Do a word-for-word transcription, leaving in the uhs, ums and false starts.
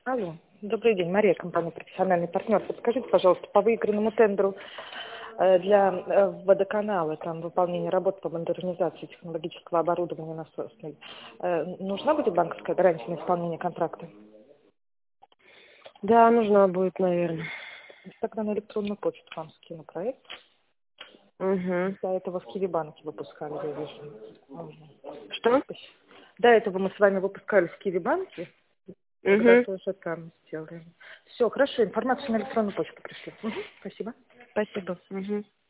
Алло, добрый день, Мария, компания «Профессиональный партнер». Подскажите, пожалуйста, по выигранному тендеру э, для э, водоканала, там выполнение работ по модернизации технологического оборудования насосной, э, нужна будет банковская гарантия на исполнение контракта? Да, нужна будет, наверное. Тогда на электронную почту вам скину проект. Угу. До этого в Киви-банке выпускали, я вижу. Мгм. Что? До этого мы с вами выпускали в Киви-банке. Тогда Угу. тоже там сделаем. Все, хорошо, информацию на электронную почту пришли. Мгм, спасибо. Спасибо. Угу.